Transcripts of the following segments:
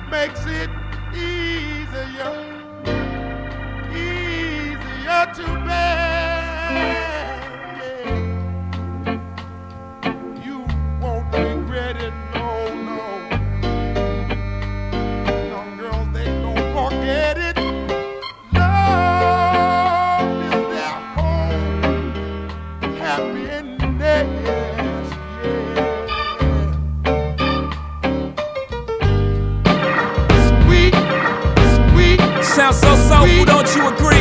makes it easier to bear. You won't regret it, no. Young girls, they don't forget it. Love is their home, happiness, Sweet. Sounds so soulful, don't you agree?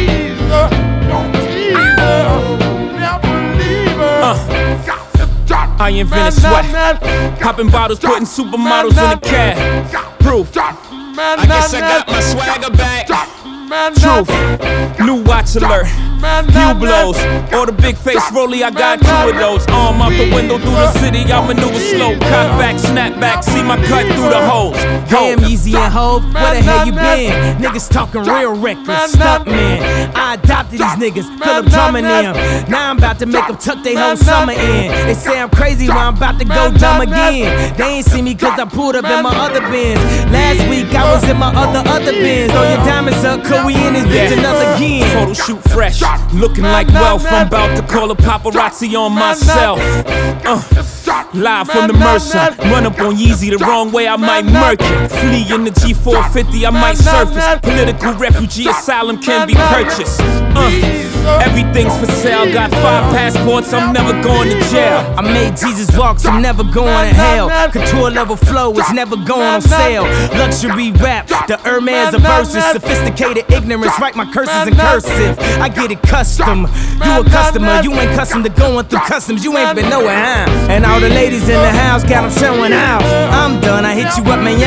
I invented sweat, popping bottles, putting supermodels in the cab. Proof, I guess I got my swagger back. Truth, new watch alert, view blows, or the big face rollie, I got 2 of those. Arm out the window through the city, I maneuver slow. Cock back, snap back, see my cut through the holes. Damn, Yeezy and Hov, where the hell you been? Niggas talking real reckless, stunt man. I adopted these niggas, Philip drumming them. Now I'm about to make them tuck they whole summer in. They say I'm crazy, but I'm about to go dumb again. They ain't see me cause I pulled up in my other Benz. Last week I was in my other Benz. Throw your diamonds up, cause we in this bitch another again. Photo shoot fresh, looking like wealth. I'm about to call a paparazzi on myself. Live from the Mercer, run up on Yeezy the wrong way, I might murk it. Flee in the G450, I might surface. Political refugee asylum can be purchased. Everything's for sale, got 5 passports, I'm never going to jail. I made Jesus walk, so I'm never going to hell. Couture level flow is never going on sale. Luxury rap, the Hermes of verses. Sophisticated ignorance, write my curses in cursive. I get it custom, you a customer. You ain't custom to going through customs, you ain't been nowhere, huh? And all the ladies in the house got them showing out. I'm done, I hit you up, man,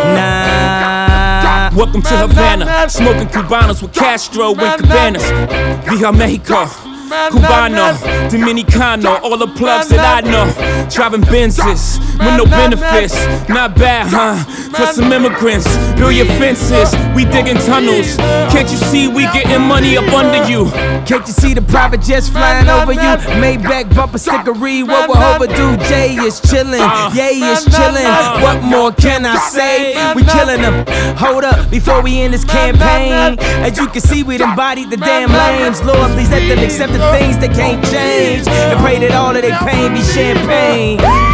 nah. Welcome to Havana, smoking Cubanos with Castro and Cabanas. Via Mexico, Cubano, Dominicano, all the plugs that I know. Driving Benzes with no benefits, not bad, huh? For some immigrants, build your fences, we digging tunnels. Can't you see we getting money up under you? Can't you see the private jets flying over you? Maybach bumper stickery, what we're overdue. Jay is chillin', Ye is chillin'. What more can I say? We killin' them. Hold up, before we end this campaign. As you can see, we embodied the damn lames. Lord, please let them accept the things they can't change, and pray that all of their pain be champagne.